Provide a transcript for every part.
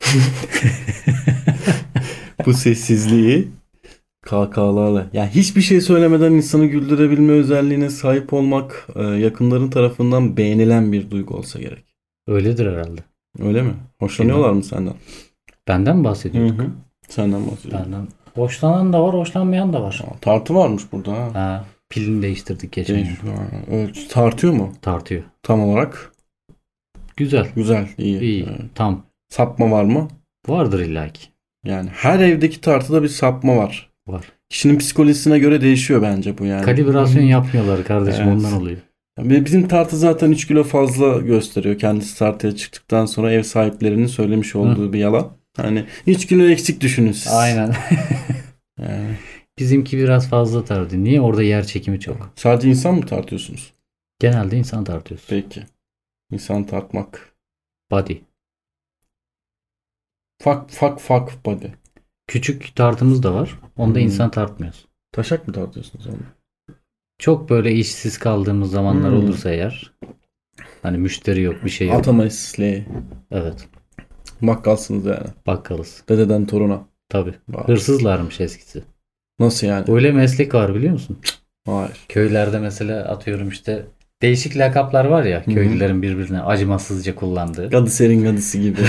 Bu sessizliği kahkahalarla. Yani hiçbir şey söylemeden insanı güldürebilme özelliğine sahip olmak yakınların tarafından beğenilen bir duygu olsa gerek. Öyledir herhalde. Öyle mi? Hoşlanıyorlar mı senden? Benden mi Hı bahsediyorduk? hı. Senden bahsediyorum. Benden. Hoşlanan da var, hoşlanmayan da var. Tartı varmış burada ha. Ha, pilini değiştirdik geçen gün. Tartıyor mu? Tartıyor. Tam olarak. Güzel. Güzel, iyi. İyi. Tam. Sapma var mı? Vardır illaki. Yani her evdeki tartıda bir sapma var. Var. Kişinin psikolojisine göre değişiyor bence bu yani. Kalibrasyon yapmıyorlar kardeşim, Evet. ondan oluyor. Bizim tartı zaten 3 kilo fazla gösteriyor. Kendisi tartıya çıktıktan sonra ev sahiplerinin söylemiş olduğu bir yalan. Hani 3 kilo eksik düşünün siz. Aynen. Yani. Bizimki biraz fazla tartıyor. Niye? Orada yer çekimi çok. Sadece insan mı tartıyorsunuz? Genelde insan tartıyoruz. Peki. İnsan tartmak. Body. Fuck body. Küçük tartımız da var. Onda insan tartmıyoruz. Taşak mı tartıyorsunuz onu? Çok böyle işsiz kaldığımız zamanlar olursa eğer. Hani müşteri yok, bir şey yok. Atamayıslı. Evet. Bakkalsınız yani. Bakkalız. Dededen toruna. Tabii. Hırsızlarmış eskisi. Nasıl yani? Öyle meslek var biliyor musun? Hayır. Köylerde mesela atıyorum işte değişik lakaplar var ya, köylülerin birbirine acımasızca kullandığı. Gadı serin gadısı gibi.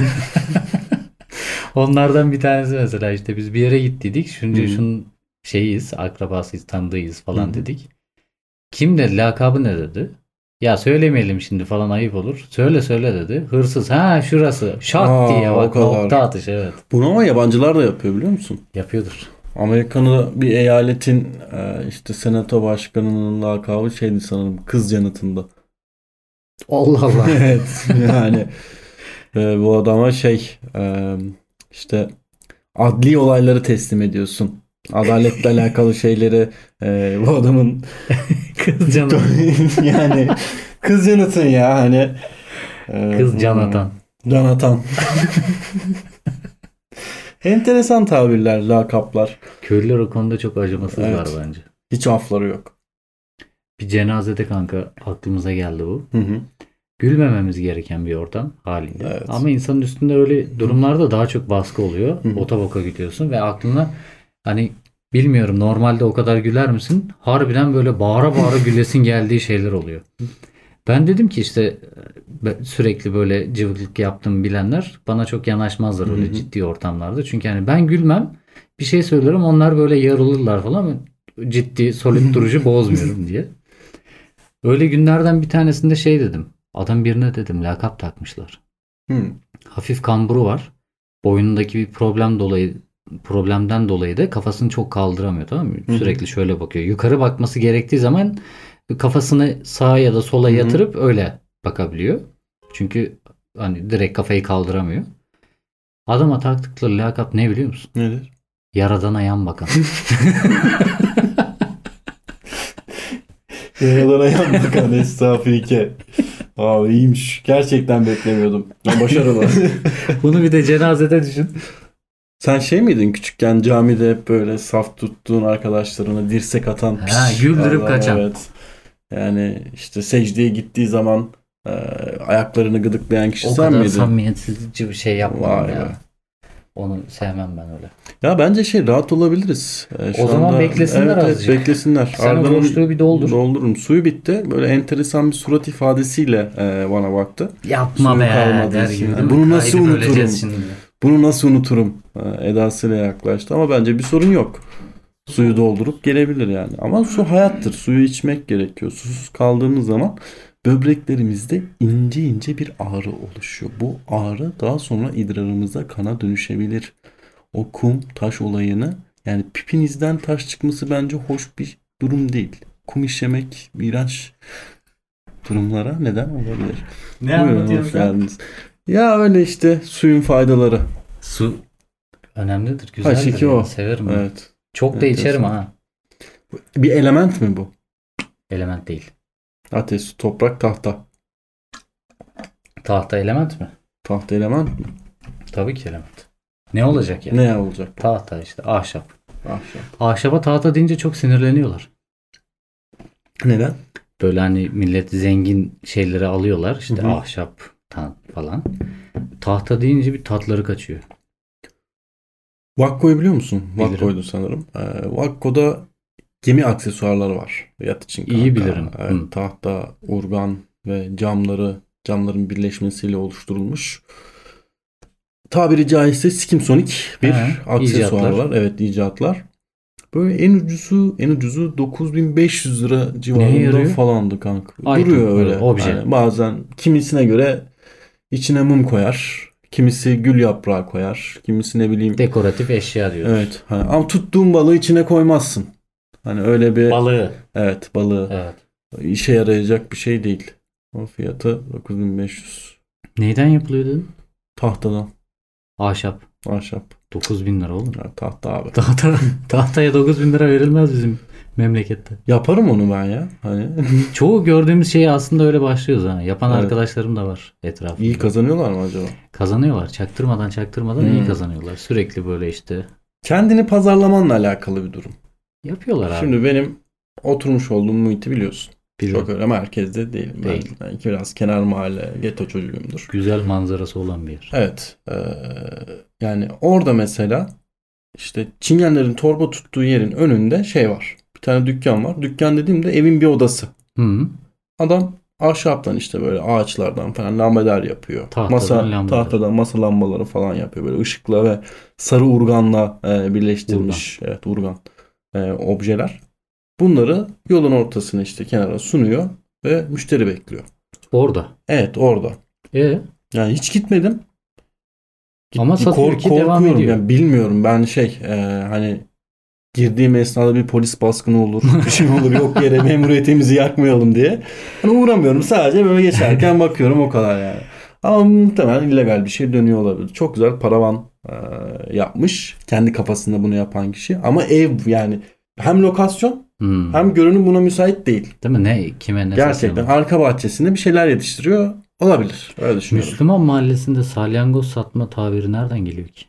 Onlardan bir tanesi mesela işte biz bir yere gittiydik. Şunun şeyiz, akrabasıyız, tanıdığıyız falan dedik. Kim dedi, lakabı ne dedi? Ya söylemeyelim şimdi falan, ayıp olur. Söyle dedi. Hırsız. Ha şurası. Şak diye bak, nokta atış, evet. Bunu ama yabancılar da yapıyor biliyor musun? Yapıyordur. Amerika'nın bir eyaletin işte senato başkanının lakabı şeydi sanırım, kız yanıtında. Allah Allah. Evet yani bu adama işte adli olayları teslim ediyorsun. Adaletle alakalı şeyleri bu adamın Kız canı. yani kız yanıtın ya hani Kız can atan. Can atan. Enteresan tabirler, lakaplar. Köylüler o konuda çok acımasızlar bence. Hiç afları yok. Bir cenazede kanka aklımıza geldi bu. Hı. Gülmememiz gereken bir ortam halinde. Evet. Ama insanın üstünde öyle durumlarda daha çok baskı oluyor. Ota boka gidiyorsun ve aklına hani bilmiyorum, normalde o kadar güler misin? Harbiden böyle bağıra bağıra gülesin geldiği şeyler oluyor. Ben dedim ki işte sürekli böyle cıvıklık yaptım bilenler bana çok yanaşmazlar öyle ciddi ortamlarda. Çünkü hani ben gülmem, bir şey söylerim, onlar böyle yarılırlar falan. Ciddi solid durucu bozmuyorum diye. Öyle günlerden bir tanesinde şey dedim. Adam birine dedim lakap takmışlar. Hafif kamburu var. Boynundaki bir problemden dolayı da kafasını çok kaldıramıyor, tamam mı? Sürekli şöyle bakıyor. Yukarı bakması gerektiği zaman kafasını sağa ya da sola yatırıp öyle bakabiliyor. Çünkü hani direkt kafayı kaldıramıyor. Adama taktıkları lakap ne biliyor musun? Nedir? Yaradana yan bakan. Yaradana yan bakan estağfurike. Abi iyiymiş. Gerçekten beklemiyordum. Başarılı. Bunu bir de cenazede düşün. Sen şey miydin küçükken camide hep böyle saf tuttuğun arkadaşlarına dirsek atan güldürüp adam, kaçan. Evet. Yani işte secdeye gittiği zaman ayaklarını gıdıklayan kişi sen miydin? O kadar samimiyetsizce bir şey yapmam Vay ya. be. Onu sevmem ben öyle. Ya bence rahat olabiliriz. O zaman beklesinler azıcık. Evet, beklesinler. Sen o boşluğu bir doldur. Doldururum. Suyu bitti. Böyle enteresan bir surat ifadesiyle bana baktı. Yapma Suyu be kalmadı der için. gibi. Bunu nasıl Kaydı unuturum? böleceğiz şimdi. Bunu nasıl unuturum? Edasıyla yaklaştı ama bence bir sorun yok. Suyu doldurup gelebilir yani. Ama su hayattır. Suyu içmek gerekiyor. Susuz kaldığımız zaman böbreklerimizde ince ince bir ağrı oluşuyor. Bu ağrı daha sonra idrarımıza, kana dönüşebilir. O kum, taş olayını, yani pipinizden taş çıkması bence hoş bir durum değil. Kum işemek iğrenç durumlara neden olabilir. Ne anlatıyorsun sen? Ya öyle işte suyun faydaları. Su önemlidir, güzeldir. H2O. Yani. Severim. Evet. Çok da içerim ha. Bir element mi bu? Element değil. Ateş, su, toprak, tahta. Tahta element mi? Tahta element mi? Tabii ki element. Ne olacak yani? Ne olacak? Tahta işte, ahşap. Ahşap. Ahşaba tahta deyince çok sinirleniyorlar. Neden? Böyle hani millet zengin şeyleri alıyorlar. İşte ahşap, falan. Tahta deyince bir tatları kaçıyor. Vakko'yu biliyor musun? Bilirim. Vakko'ydu sanırım. Vakko'da gemi aksesuarları var yat için kanka. İyi bilirim. Evet, tahta, urgan ve camların birleşmesiyle oluşturulmuş. Tabiri caizse Skimsonic bir aksesuar icatlar. var. Evet, icatlar. Böyle en ucuzu 9500 lira civarında falandı kanka. Item, duruyor öyle. obje. Yani bazen kimisine göre içine mum koyar. Kimisi gül yaprağı koyar. Kimisi ne bileyim. Dekoratif eşya diyoruz. Evet. Ama tuttuğun balığı içine koymazsın. Hani öyle bir. Balığı. Evet, balığı. Evet. İşe yarayacak bir şey değil. O fiyatı 9500. Neyden yapılıyor dedin? Tahtadan. Ahşap. 9.000 lira oğlum. Ya, tahta abi. Tahtaya 9.000 lira verilmez bizim memlekette. Yaparım onu ben ya. Hani. Çoğu gördüğümüz şey aslında öyle başlıyoruz ha. Yapan arkadaşlarım da var etrafında. İyi kazanıyorlar mı acaba? Kazanıyorlar. Çaktırmadan iyi kazanıyorlar. Sürekli böyle işte. Kendini pazarlamanla alakalı bir durum. Yapıyorlar abi. Şimdi benim oturmuş olduğum muhiti biliyorsun. Biliyorum. Çok öyle merkezde değilim. Ben biraz kenar mahalle, geto çocuğumdur. Güzel manzarası olan bir yer. Evet. Yani orada mesela işte Çingenlerin torba tuttuğu yerin önünde şey var. Bir tane dükkan var. Dükkan dediğimde evin bir odası. Hı. Adam ahşaptan işte böyle ağaçlardan falan lambader yapıyor. Tahtadan masa lambaları falan yapıyor. Böyle ışıkla ve sarı urganla birleştirilmiş. Urgan. Evet, urgan objeler. Bunları yolun ortasına işte kenara sunuyor ve müşteri bekliyor. Orada. Evet, orada. Yani hiç gitmedim. Ama satıyor ki devam ediyor. Yani bilmiyorum ben hani girdiğim esnada bir polis baskını olur, bir şey olur, yok yere memuriyetimizi yakmayalım diye. Hani uğramıyorum, sadece böyle geçerken bakıyorum, o kadar yani. Ama muhtemelen illegal bir şey dönüyor olabilir. Çok güzel paravan yapmış. Kendi kafasında bunu yapan kişi. Ama ev yani hem lokasyon hem görünüm buna müsait değil. Değil mi? Kime ne gerçekten satıyor? Arka bahçesinde bir şeyler yetiştiriyor. Olabilir. Öyle düşünüyorum. Müslüman mahallesinde salyangoz satma tabiri nereden geliyor ki?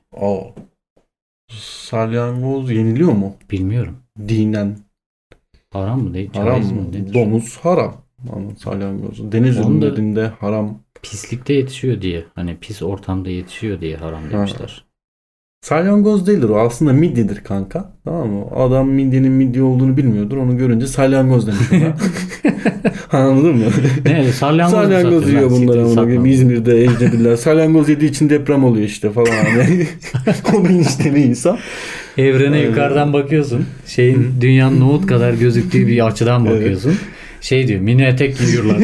Salyangoz yeniliyor mu? Bilmiyorum. Dinen. Haram mı değil? Haram mı? Domuz haram. Ama salyangoz. Deniz ürünlerinde haram. Pislikte yetişiyor diye. Hani pis ortamda yetişiyor diye haram demişler. Salyangoz değildir o. Aslında midyedir kanka. Tamam mı? Adam midyenin midye olduğunu bilmiyordur. Onu görünce salyangoz demiş ona. Anladın mı? Ne? Salyangoz yiyor bunlar. İzmir'de ecnebiler. Salyangoz yediği için deprem oluyor işte falan. O bilinçli bir insan. Evrene yukarıdan bakıyorsun. Dünyanın nohut kadar gözüktüğü bir açıdan bakıyorsun. Diyor, mini etek giyiyorlar.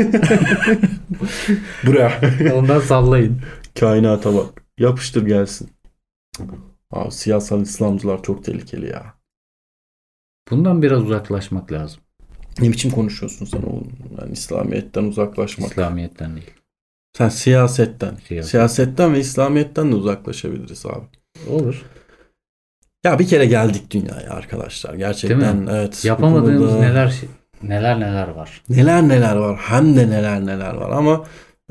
Buraya. Ondan sallayın. Kainata bak. Yapıştır gelsin. Abi, siyasal İslamcılar çok tehlikeli ya. Bundan biraz uzaklaşmak lazım. Ne biçim konuşuyorsun sen oğlum? Yani İslamiyet'ten uzaklaşmak. İslamiyet'ten değil. Sen siyasetten. Siyasetten ve İslamiyet'ten de uzaklaşabiliriz abi. Olur. Ya bir kere geldik dünyaya arkadaşlar. Gerçekten evet. Yapamadığımız neler var. Neler var. Hem de neler var. Ama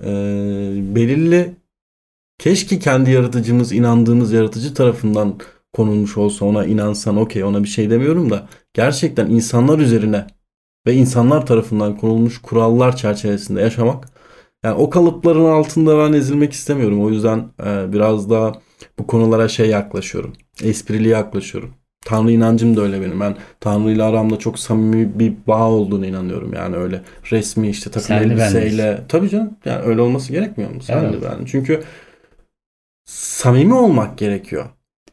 belirli, keşke kendi yaratıcımız, inandığımız yaratıcı tarafından konulmuş olsa, ona inansan okey, ona bir şey demiyorum da gerçekten insanlar üzerine ve insanlar tarafından konulmuş kurallar çerçevesinde yaşamak, yani o kalıpların altında ben ezilmek istemiyorum. O yüzden biraz daha bu konulara yaklaşıyorum. Esprili yaklaşıyorum. Tanrı inancım da öyle benim. Ben Tanrı ile aramda çok samimi bir bağ olduğunu inanıyorum. Yani öyle resmi işte takım elbiseyle. Tabii canım. Yani öyle olması gerekmiyor mu? Sen de ben. Çünkü samimi olmak gerekiyor.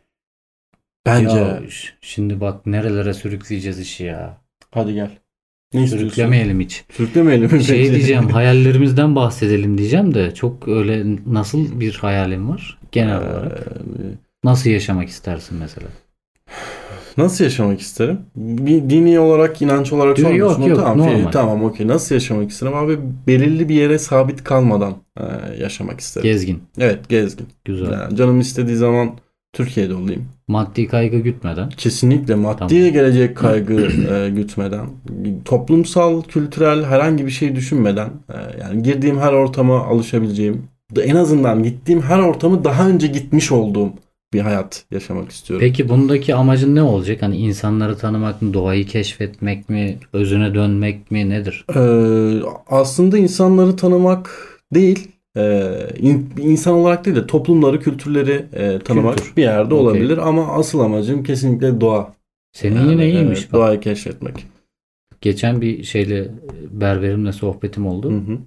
Bence. Ya, şimdi bak nerelere sürükleyeceğiz işi ya. Hadi gel. Sürüklemeyelim hiç. Sürüklemeyelim. Diyeceğim, hayallerimizden bahsedelim diyeceğim de çok öyle, nasıl bir hayalim var genel olarak? Nasıl yaşamak istersin mesela? Nasıl yaşamak isterim? Bir dini olarak, inanç olarak sormuyorsun. Yok, normal. Tamam, okey. Nasıl yaşamak isterim? Abi, belirli bir yere sabit kalmadan yaşamak isterim. Gezgin. Evet, gezgin. Güzel. Yani canım istediği zaman Türkiye'de olayım. Maddi kaygı gütmeden. Kesinlikle maddiye gelecek kaygı gütmeden. Toplumsal, kültürel herhangi bir şey düşünmeden. Yani girdiğim her ortama alışabileceğim. En azından gittiğim her ortamı daha önce gitmiş olduğum bir hayat yaşamak istiyorum. Peki bundaki amacın ne olacak? Hani insanları tanımak mı, doğayı keşfetmek mi, özüne dönmek mi, nedir? Aslında insanları tanımak değil, insan olarak değil de toplumları, kültürleri tanımak Kültür. bir yerde Okey. olabilir ama asıl amacım kesinlikle doğa. Senin yine iyiymiş. Bak. Doğayı keşfetmek. Geçen bir berberimle sohbetim oldu. Hı hı.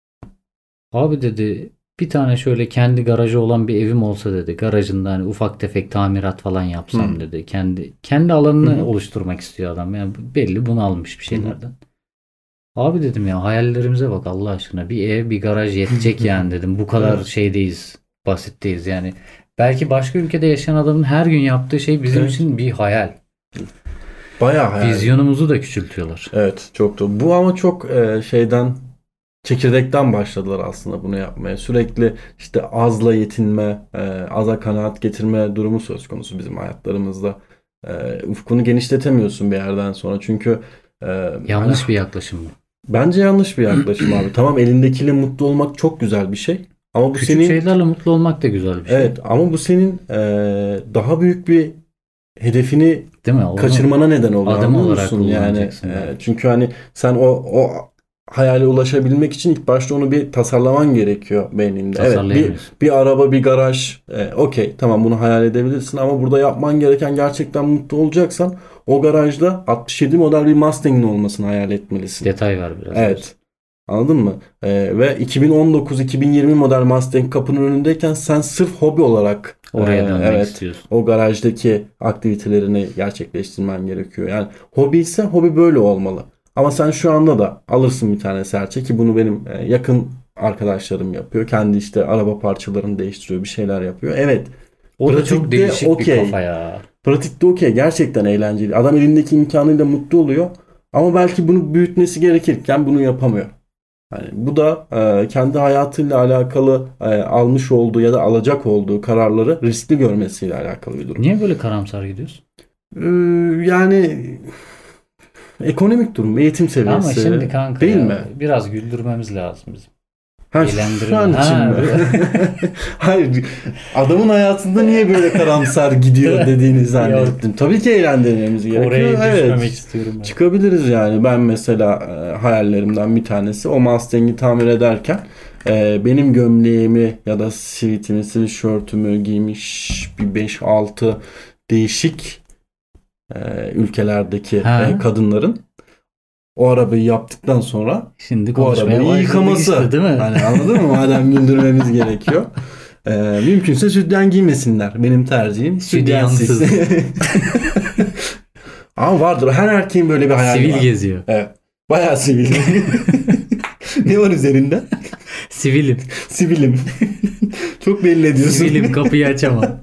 Abi dedi, bir tane şöyle kendi garajı olan bir evim olsa dedi. Garajında hani ufak tefek tamirat falan yapsam dedi. Kendi alanını oluşturmak istiyor adam. Yani belli bunu almış bir şeylerden. Abi dedim ya, hayallerimize bak Allah aşkına. Bir ev, bir garaj yetecek yani dedim. Bu kadar Evet. şeydeyiz. Basitteyiz yani. Belki başka ülkede yaşayan adamın her gün yaptığı şey bizim Evet. için bir hayal. Bayağı hayal. Vizyonumuzu da küçültüyorlar. Evet, çok da. Bu ama çok çekirdekten başladılar aslında bunu yapmaya. Sürekli işte azla yetinme, aza kanaat getirme durumu söz konusu bizim hayatlarımızda. Ufkunu genişletemiyorsun bir yerden sonra. Çünkü Yanlış bir yaklaşım bu. bence yanlış bir yaklaşım abi. Tamam, elindekiyle mutlu olmak çok güzel bir şey. Ama bu Küçük senin şeylerle mutlu olmak da güzel bir şey. evet, ama bu senin daha büyük bir hedefini Değil mi? Onu kaçırmana neden oluyor. adım anlıyor olarak musun? Yani kullanacaksın belki. çünkü hani sen o hayale ulaşabilmek için ilk başta onu bir tasarlaman gerekiyor beyninde. Evet, Tasarlayamıyorsun. bir araba, bir garaj, okey, tamam, bunu hayal edebilirsin ama burada yapman gereken, gerçekten mutlu olacaksan o garajda 67 model bir Mustang'in olmasını hayal etmelisin. Detay ver biraz. Evet. Anladın mı? Ve 2019-2020 model Mustang kapının önündeyken sen sırf hobi olarak Oraya dönmek evet, istiyorsun. o garajdaki aktivitelerini gerçekleştirmen gerekiyor. Yani hobi ise hobi böyle olmalı. Ama sen şu anda da alırsın bir tane serçe, ki bunu benim yakın arkadaşlarım yapıyor. Kendi işte araba parçalarını değiştiriyor, bir şeyler yapıyor. Evet. O da çok pratikte değişik bir okey. kafa ya. Pratikte okey. Gerçekten eğlenceli. Adam elindeki imkanıyla mutlu oluyor. Ama belki bunu büyütmesi gerekirken bunu yapamıyor. Yani bu da kendi hayatıyla alakalı almış olduğu ya da alacak olduğu kararları riskli görmesiyle alakalı bir durum. Niye böyle karamsar gidiyorsun? Yani ekonomik durum, eğitim seviyesi. Ama şimdi kanka değil ya, mi? biraz güldürmemiz lazım bizim. Ha, Eğlendirelim. şu an için Ha, mi? Hayır. Adamın hayatında niye böyle karamsar gidiyor dediğini zannettim. Tabii ki eğlendirmemiz gerekiyor. Oraya düşmemek Evet. istiyorum ben. Çıkabiliriz yani. Ben mesela hayallerimden bir tanesi o Mustang'i tamir ederken benim gömleğimi ya da sivitimi, sweatshirtümü giymiş bir 5-6 değişik ülkelerdeki kadınların o arabayı yaptıktan sonra Şimdi bu konuşmaya arabayı başladık yıkaması. işte, değil mi? Hani anladın mı? Madem güldürmemiz gerekiyor. Mümkünse sütyen giymesinler. Benim tercihim sütyensiz. Ama vardır. Her erkeğin böyle bir hayali Sivil var. geziyor. Evet. Bayağı sivil. Ne var üzerinde? Sivilim. Sivilim. Çok belli ediyorsun. Sivilim, kapıyı açamam.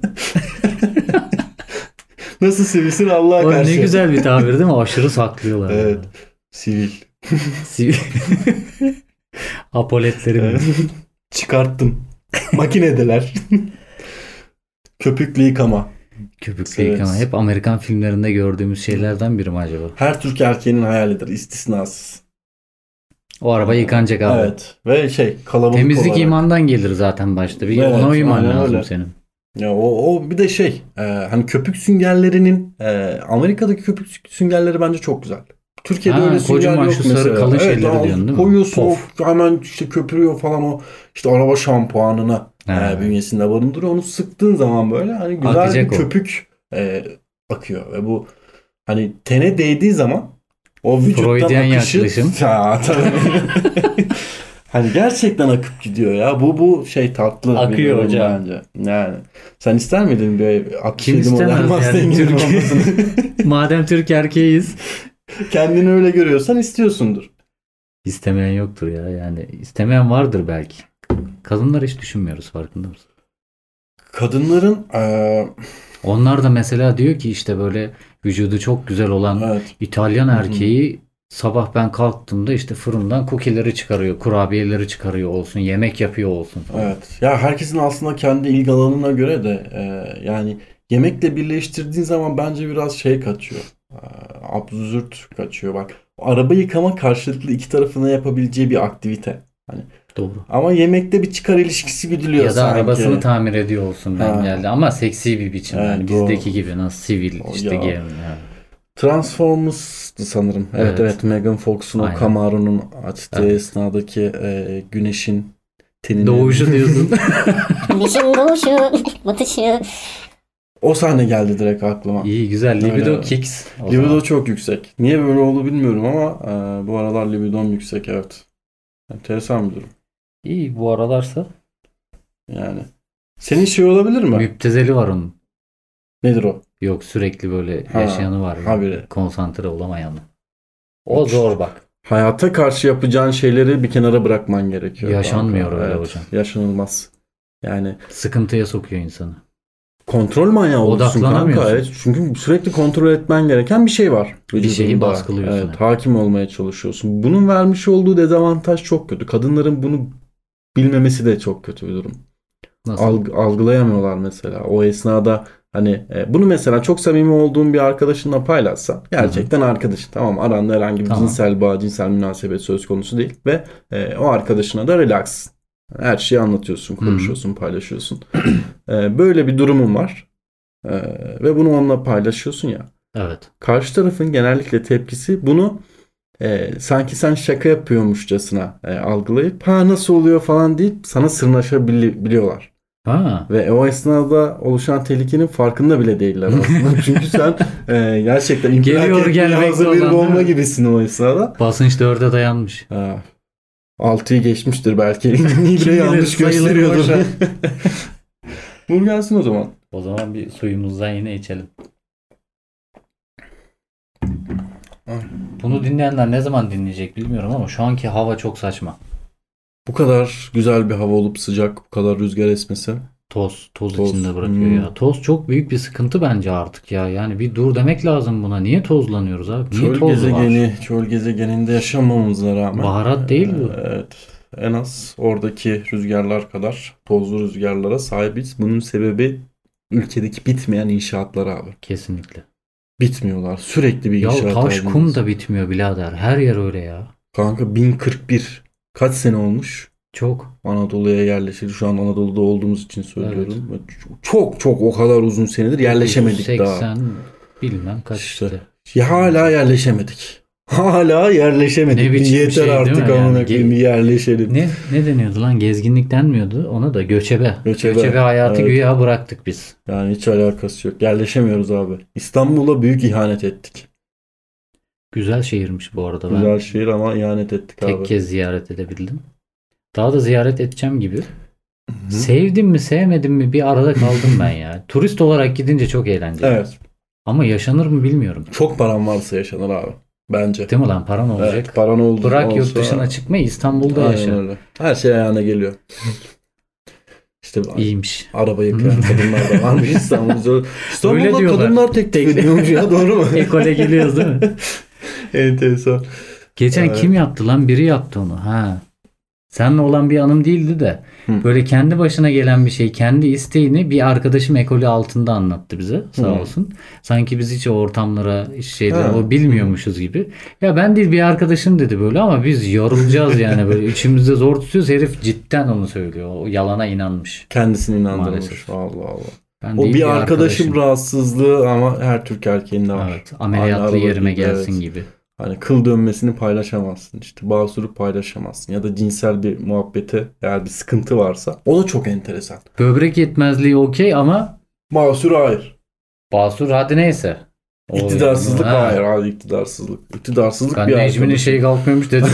Nasıl sivilsin Allah'a O karşı. ne güzel bir tabir değil mi? Aşırı saklıyorlar. Evet. Sivil. Sivil. Apoletlerim. Evet. Çıkarttım. Makinedeler. Köpüklü yıkama. Köpüklü yıkama. Hep Amerikan filmlerinde gördüğümüz şeylerden biri mi acaba? Her Türk erkeğinin hayalidir. İstisnasız. O araba yıkanacak abi. Evet. Ve kalabalık temizlik olarak. imandan gelir zaten başta. Bir Evet, ona uyman aynen lazım öyle. senin. Ya o bir de hani köpük süngerlerinin Amerika'daki köpük süngerleri bence çok güzel. Türkiye'de öyle sünger kocaman yok şu mesela. sarı kalın şeyleri al, diyorsun değil mi? koyuyorsun, Pof. hemen işte köpürüyor falan, o işte araba şampuanını bünyesinde barındırıyor. Onu sıktığın zaman böyle hani güzel Akacak bir o. köpük akıyor ve bu hani tene değdiği zaman o vücuttan Freudian akışı yaklaşım. Ya, tabii. Hani gerçekten akıp gidiyor ya. Bu tatlı Akıyor bir durum hocam. bence. Yani sen ister miydin bir 67 Kim model istemez yani Mustang'in Türk. olmasını? Madem Türk erkeğiyiz. Kendini öyle görüyorsan istiyorsundur. İstemeyen yoktur ya. Yani istemeyen vardır belki. Kadınlar hiç düşünmüyoruz, farkında mısın? Kadınların Onlar da mesela diyor ki işte böyle vücudu çok güzel olan evet. İtalyan erkeği sabah ben kalktığımda işte fırından cookie'leri çıkarıyor, kurabiyeleri çıkarıyor olsun, yemek yapıyor olsun falan. Evet. Ya herkesin aslında kendi ilgi alanına göre de yani yemekle birleştirdiğin zaman bence biraz kaçıyor. Absürt kaçıyor bak. Araba yıkama karşılıklı iki tarafına yapabileceği bir aktivite. Hani Doğru. ama yemekte bir çıkar ilişkisi güdülüyor Ya da sanki. arabasını tamir ediyor olsun ben Ha. geldi ama seksi bir biçim. Evet, yani doğru. bizdeki gibi nasıl sivil işte Ya. giyim. Transformers'tı sanırım. Evet. Megan Fox'un o Aynen. Camaro'nun açtığı Evet. esnadaki güneşin tenini. Doğuşu diyorsun. Güneşin doğuşu, batışı. O sahne geldi direkt aklıma. İyi güzel. Libido Öyle. kicks. O Libido zaman. çok yüksek. Niye böyle oldu bilmiyorum ama bu aralar libidom yüksek, evet. Enteresan bir durum. İyi bu aralarsa. Yani. Senin şey olabilir mi? Müptezeli var onun. Nedir o? Yok sürekli böyle Ha, yaşayanı var. habire. Konsantre olamayanı. O zor bak. Hayata karşı yapacağın şeyleri bir kenara bırakman gerekiyor. Yaşanmıyor kanka. öyle Evet, hocam. yaşanılmaz. Yani Sıkıntıya sokuyor insanı. kontrol manyağı olursun kanka. Odaklanamıyorsun. Evet. Çünkü sürekli kontrol etmen gereken bir şey var. Bir şeyi vücudunda. baskılıyorsun. Evet, hakim olmaya çalışıyorsun. Bunun vermiş olduğu dezavantaj çok kötü. Kadınların bunu bilmemesi de çok kötü bir durum. Nasıl? Algılayamıyorlar mesela. O esnada hani bunu mesela çok samimi olduğun bir arkadaşınla paylaşsan gerçekten arkadaşın, tamam, aranda herhangi bir Tamam. cinsel bağ, cinsel münasebet söz konusu değil ve o arkadaşına da relax. Her şeyi anlatıyorsun, konuşuyorsun, paylaşıyorsun. Böyle bir durumun var. Ve bunu onunla paylaşıyorsun ya. Evet. Karşı tarafın genellikle tepkisi bunu sanki sen şaka yapıyormuşçasına algılayıp ha nasıl oluyor falan deyip sana sırnaşabiliyorlar. Ha. Ve o esnada oluşan tehlikenin farkında bile değiller aslında. Çünkü sen gerçekten infilak Geliyor, etmeye gelmekte hazır bir olan, bomba değil mi? gibisin o esnada. Basınç 4'e dayanmış. 6'yı geçmiştir belki. Niye Kim bilir, yanlış sayıları gösteriyordur. boş ver. Vur gelsin o zaman. O zaman bir suyumuzdan yine içelim. Bunu dinleyenler ne zaman dinleyecek bilmiyorum ama şu anki hava çok saçma. Bu kadar güzel bir hava olup sıcak, bu kadar rüzgar esmesi. Toz Toz. içinde bırakıyor ya. Toz çok büyük bir sıkıntı bence artık ya. Yani bir dur demek lazım buna. Niye tozlanıyoruz abi? Niye Çöl toz var? çöl gezegeninde yaşamamıza rağmen. Baharat değil bu. Evet. En az oradaki rüzgarlar kadar tozlu rüzgarlara sahibiz. Bunun sebebi ülkedeki bitmeyen inşaatlar abi. Kesinlikle. Bitmiyorlar. Sürekli bir Ya inşaat taş halindeyiz. kum da bitmiyor birader. Her yer öyle ya. Kanka 1041. Kaç sene olmuş? Çok. Anadolu'ya yerleşildi. Şu an Anadolu'da olduğumuz için söylüyorum. Çok o kadar uzun senedir yerleşemedik 80 daha. bilmem kaç İşte. işte. Ya hala yerleşemedik. Hala yerleşemedik. Ne biçim bir Yeter şey değil artık mi yani? amına koyayım, bir yerleşelim. Ne deniyordu lan? Gezginlik denmiyordu. Ona da göçebe. Göçebe. Göçebe hayatı Evet. güya bıraktık biz. Yani hiç alakası yok. Yerleşemiyoruz abi. İstanbul'a büyük ihanet ettik. Güzel şehirmiş bu arada. Güzel Ben şehir ama ihanet ettik abi. tek kez ziyaret edebildim. Daha da ziyaret edeceğim gibi. Hı. Sevdim mi sevmedim mi bir arada kaldım ben ya. Turist olarak gidince çok eğlenceli. Evet. Ama yaşanır mı bilmiyorum. Çok paran varsa yaşanır abi. Bence. Değil mi lan? Paran olacak. Evet, paran oldu. Bırak yurt dışına çıkmayı, İstanbul'da Aynen yaşa. öyle. Her şey ayağına geliyor. İşte İyiymiş. araba yıkayan kadınlar da varmış İstanbul'da. Öyle İstanbul'da diyorlar. kadınlar tek ediyormuş ya, doğru mu? Ekole geliyoruz değil mi? Enteresan. Geçen Evet. kim yaptı lan? Biri yaptı onu. Ha. Seninle olan bir anım değildi de böyle kendi başına gelen bir şey, kendi isteğini bir arkadaşım ekolü altında anlattı bize sağ olsun. Sanki biz hiç o ortamlara o bilmiyormuşuz gibi. Ya ben değil bir arkadaşım dedi böyle ama biz yorulacağız yani böyle içimizde zor tutuyoruz. Herif cidden onu söylüyor. O yalana inanmış. Kendisini inandırmış. Maalesef. Allah Allah. Ben O değil bir arkadaşım rahatsızlığı ama her Türk erkeğinde var. Evet, ameliyatlı Aynı yerime arada gelsin evet. gibi. Hani kıl dönmesini paylaşamazsın. İşte basuru paylaşamazsın. Ya da cinsel bir muhabbete eğer bir sıkıntı varsa. O da çok enteresan. Böbrek yetmezliği okey ama Basur hayır. basur hadi neyse. O- İktidarsızlık Ha. hayır abi, iktidarsızlık. İktidarsızlık Ben bir Necmi'nin arkadaşım. şeyi kalkmıyormuş dedim.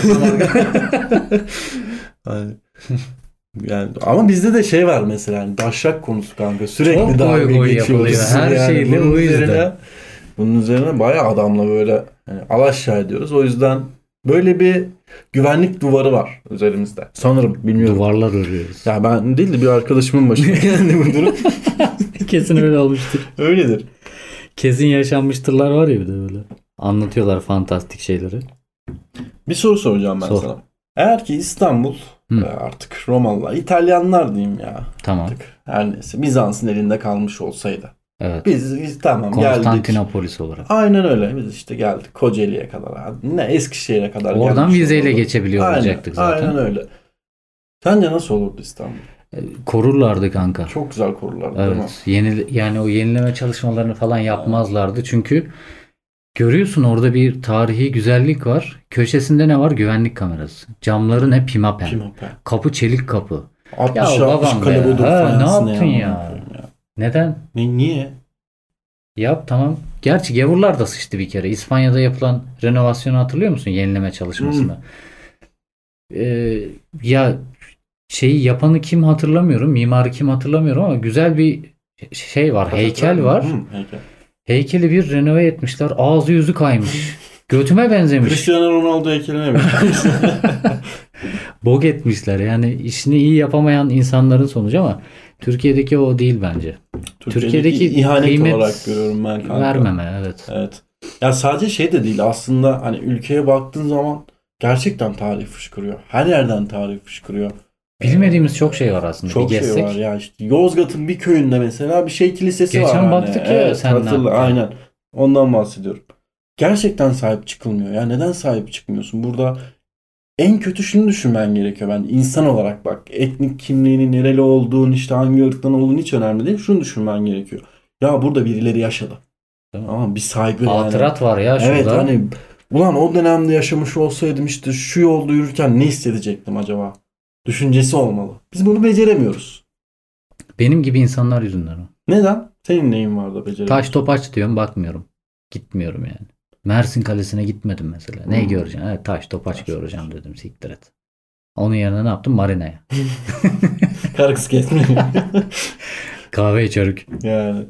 Hani, yani ama bizde de şey var mesela hani daşşak konusu kanka. Sürekli Çok dalga goy goy geçiyoruz. yapılıyor. Her şeyle bunun o yüzden. bunun üzerine bayağı adamla böyle yani alaşağı ediyoruz. O yüzden böyle bir güvenlik duvarı var üzerimizde. Sanırım, bilmiyorum. Duvarlar örüyoruz. Ya ben değil de bir arkadaşımın başına geldi bu durum. Kesin öyle olmuştur. Öyledir. Kesin yaşanmıştırlar var ya bir de böyle. Anlatıyorlar fantastik şeyleri. Bir soru soracağım ben Sor. sana. Eğer ki İstanbul artık Romalılar, İtalyanlar diyeyim ya. Tamam. Artık her neyse Bizans'ın elinde kalmış olsaydı. Evet. Biz tamam geldik. Konstantinopolis olarak. Aynen öyle. Biz işte geldik Kocaeli'ye kadar. Ne Eskişehir'e kadar Oradan gelmiş vizeyle olurdu. geçebiliyor Aynen, olacaktık zaten. Aynen öyle. Sence nasıl olurdu İstanbul? Korurlardı kanka. Çok güzel korurlardı değil mi? Evet. Yani o yenileme çalışmalarını falan yapmazlardı. Çünkü görüyorsun orada bir tarihi güzellik var. Köşesinde ne var? Güvenlik kamerası. Camları ne? Pimapen. Pimapen. Kapı çelik kapı. 60 Ya 60 babam be kalibodor ya. Ha, ne fayansını yaptın ya? ya? Neden? Niye? Yap tamam. Gerçi gavurlar da sıçtı bir kere. İspanya'da yapılan renovasyonu hatırlıyor musun? Yenileme çalışmasını. Ya şeyi yapanı kim hatırlamıyorum. Mimarı kim hatırlamıyorum ama güzel bir şey var. Heykel var. Heykel. Heykeli bir renove etmişler. Ağzı yüzü kaymış. Götüme benzemiş. Cristiano Ronaldo heykeline mi? Bog etmişler. Yani işini iyi yapamayan insanların sonucu ama Türkiye'deki o değil bence. Türkiye'deki ihanet kıymet olarak görüyorum ben kanka. vermeme evet. Evet. Ya sadece şey de değil aslında, hani ülkeye baktığın zaman gerçekten tarih fışkırıyor. Her yerden tarih fışkırıyor. Bilmediğimiz çok şey var aslında. Çok bir şey gezsek. var ya, işte Yozgat'ın bir köyünde mesela bir şey kilisesi var. Geçen baktık ya Evet, seninle hatırla, hatta. aynen. Ondan bahsediyorum. Gerçekten sahip çıkılmıyor. Ya neden sahip çıkmıyorsun? Burada en kötü şunu düşünmen gerekiyor bence. İnsan olarak bak, etnik kimliğinin nereli olduğun, işte hangi ırktan olduğun hiç önemli değil. Şunu düşünmen gerekiyor. Ya burada birileri yaşadı. Tamam, bir saygı yani. Hatırat var ya şurada. Evet, hani ulan o dönemde yaşamış olsaydım işte şu yolda yürürken ne hissedecektim acaba? Düşüncesi olmalı. Biz bunu beceremiyoruz. Benim gibi insanlar yüzünden o. Neden? Senin neyin var da beceremiyorsun? Taş topaç diyorum bakmıyorum. Gitmiyorum yani. Mersin Kalesi'ne gitmedim mesela. Ne göreceğim? Evet, taş topaç göreceğim dedim, siktir et. Onun yerine ne yaptım? Marina'ya. Karı kız kesmiyor. Kahve içerik. Yani.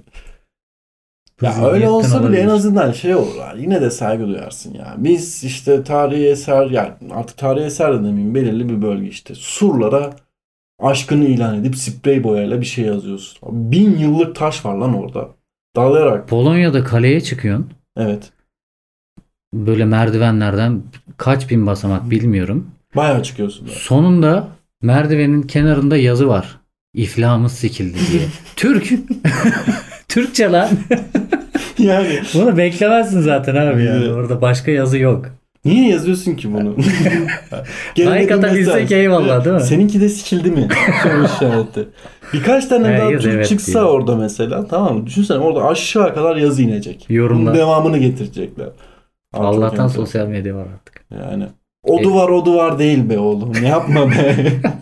Ya Hızlı öyle niyetten olsa bile olabilir. en azından şey olur. Yani yine de saygı duyarsın ya. Biz işte tarihi eser, yani artık tarihi eser de demeyeyim, belirli bir bölge işte. Surlara aşkını ilan edip sprey boyayla bir şey yazıyorsun. 1000 yıllık taş var lan orada. Dalayarak. Polonya'da kaleye çıkıyorsun. Evet. Böyle merdivenlerden kaç bin basamak bilmiyorum. Bayağı çıkıyorsun. Da. Sonunda merdivenin kenarında yazı var. İflahımız sikildi diye. Türk. Türkçe lan. Yani. Bunu beklemezsin zaten abi yani. Evet. Orada başka yazı yok. Niye yazıyorsun ki bunu? Like atabilsek eyvallah değil mi? Seninki de sikildi mi? Soru işareti. Birkaç tane daha Hayır, Türk evet çıksa diyor. orada mesela, tamam mı? Düşünsene orada aşağı kadar yazı inecek. Yorumlar. Bunun devamını getirecekler. Abi çok Allah'tan enteresan. sosyal medya var artık. Yani. O duvar o duvar değil be oğlum. Ne yapma be.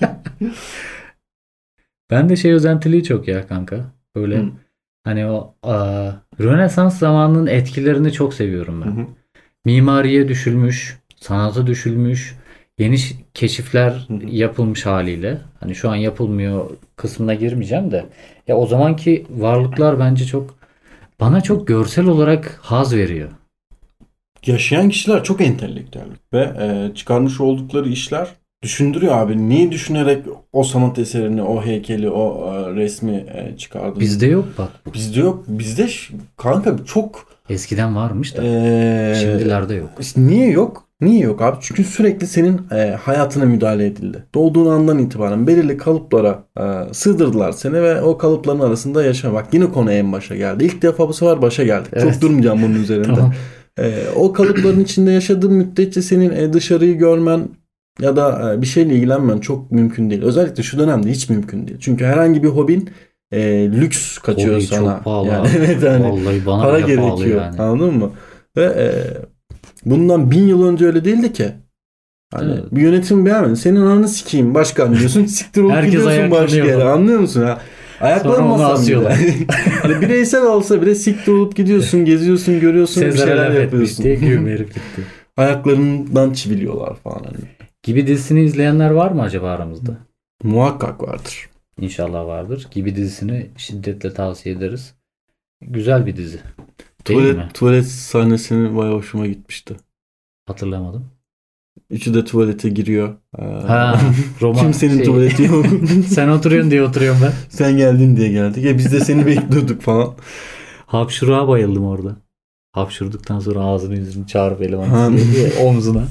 Ben de şey özentiliği çok ya kanka. Böyle Hı. hani o Rönesans zamanının etkilerini çok seviyorum ben. Hı hı. Mimariye düşülmüş, sanata düşülmüş, yeni keşifler Hı hı. yapılmış haliyle. Hani şu an yapılmıyor kısmına girmeyeceğim de. Ya o zamanki varlıklar bence bana çok görsel olarak haz veriyor. Yaşayan kişiler çok entelektüel ve çıkarmış oldukları işler düşündürüyor abi. Niye düşünerek o sanat eserini, o heykeli, o resmi çıkardın? Bizde yok bak. Bizde yok. Bizde kanka çok Eskiden varmış da. Şimdilerde yok. işte niye yok? Niye yok abi? Çünkü sürekli senin hayatına müdahale edildi. Doğduğun andan itibaren belirli kalıplara sığdırdılar seni ve o kalıpların arasında yaşa. Bak yine konu en başa geldi. İlk defa bu sefer başa geldik. Evet. Çok durmayacağım bunun üzerinde. Tamam. O kalıpların içinde yaşadığın müddetçe senin dışarıyı görmen ya da bir şeyle ilgilenmen çok mümkün değil. Özellikle şu dönemde hiç mümkün değil. Çünkü herhangi bir hobin lüks kaçıyor Hobi sana. çok pahalı. Yani, evet, hani vallahi bana para bile pahalı gerekiyor. yani. Anladın mı? Ve bundan 1000 yıl önce öyle değildi ki. Hani Evet. bir yönetim beğenmedi. Senin ananı sikeyim başkan diyorsun. Siktir olup Herkes gidiyorsun başka yere. ayaklanıyor. Anlıyor musun? Ha? Sonra onu Ayaklanmasan asıyorlar. bile. Hani bireysel olsa bile siktir olup gidiyorsun, geziyorsun, görüyorsun, bir Sezar'a şeyler laf etmiş yapıyorsun. diye güğüm gitti. Ayaklarından çiviliyorlar falan. Hani. Gibi dizisini izleyenler var mı acaba aramızda? Muhakkak vardır. İnşallah vardır. Gibi dizisini şiddetle tavsiye ederiz. Güzel bir dizi. Değil mi? Tuvalet sahnesini bayağı hoşuma gitmişti. Hatırlamadım. Üçü de tuvalete giriyor. Ha, roman. Kimsenin tuvaleti yok. Sen oturuyorsun diye oturuyorum ben. Sen geldin diye geldik. Ya biz de seni bekliyorduk falan. Hapşuruğa bayıldım orada. Hapşurduktan sonra ağzını yüzünü çağırıp Ha. eleman diye omzuna.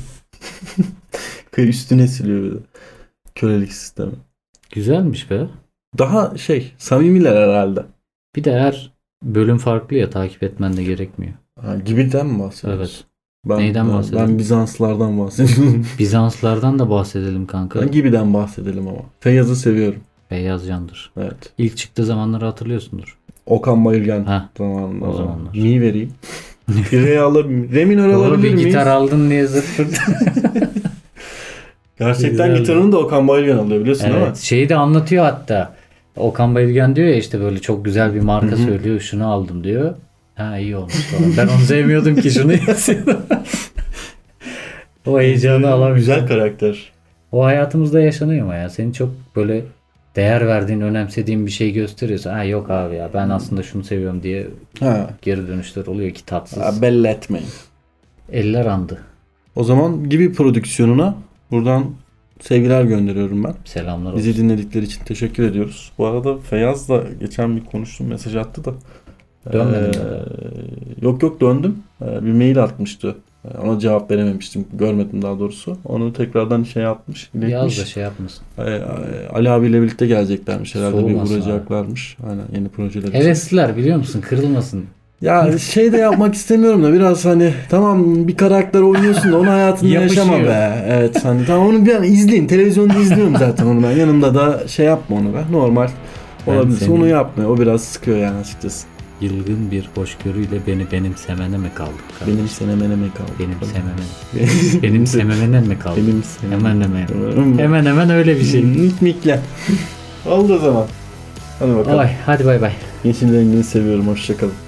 Üstüne siliyor bir de. Kölelik sistemi. Güzelmiş be. Daha samimiler herhalde. Bir de her bölüm farklı ya, takip etmen de gerekmiyor. Gibiden mi bahsediyorsun? Evet. Neyden bahsedelim? Ben Bizanslardan bahsediyorum. Bizanslardan da bahsedelim kanka. Ben Gibi'den bahsedelim ama. Feyyaz'ı seviyorum. Feyyaz Can'dır. Evet. İlk çıktığı zamanları hatırlıyorsundur. Okan Bayülgen Ha, zamanında. o zamanlar. Mi vereyim? Bir re alabilir miyim? Re minör Doğru, alabilir bir miyiz? gitar aldın diye zırt pırt. Gerçekten Güzeldi. gitarını da Okan Bayülgen alıyor biliyorsun değil mi? Evet, şeyi de anlatıyor hatta. Okan Bayülgen diyor ya işte böyle çok güzel bir marka söylüyor. Şunu aldım diyor. Ha iyi olmuş falan. Ben onu sevmiyordum ki şunu yazıyordum. O heyecanı alamıyorum. Güzel karakter. O hayatımızda yaşanıyor mu ya? Senin çok böyle değer verdiğin, önemsediğin bir şey gösteriyorsa ha yok abi ya ben aslında şunu seviyorum diye Ha. geri dönüşler oluyor ki tatsız. Ya belli etmeyin. Eller andı. O zaman Gibi prodüksiyonuna buradan sevgiler gönderiyorum ben. Selamlar olsun. Bizi dinledikleri için teşekkür ediyoruz. Bu arada Feyyaz da geçen bir konuştum, mesaj attı da. Dönmedin mi? Yok döndüm. Bir mail atmıştı. Ona cevap verememiştim. Görmedim daha doğrusu. Onu tekrardan şey yapmış. Yaz iletmiş. da şey yapmasın. Ali abiyle birlikte geleceklermiş herhalde. Soğumasın bir uğrayacaklarmış. Aynen yeni projeler için. Hevesliler biliyor musun? Kırılmasın. Ya şey de yapmak istemiyorum da biraz hani tamam bir karakter oynuyorsun da onu hayatında Yapışıyor. yaşama be. Evet hani tamam onu bir an izleyin. Televizyonda izliyorum zaten onu ben. Yanımda da şey yapma onu be. Normal Ben olabilirse senin- onu yapma. O biraz sıkıyor yani açıkçası. Yılgın bir hoşgörüyle beni benimsemene mi kaldık? kardeşim? Benim senemene mi kaldı? Benim sememene mi kaldı? Benim senemene. Hemen hemen. Hemen hemen öyle bir şey. Mikle. Oldu o zaman. Hadi bakalım. Oy, hadi bay bay. Yeşil rengini seviyorum. Hoşçakalın.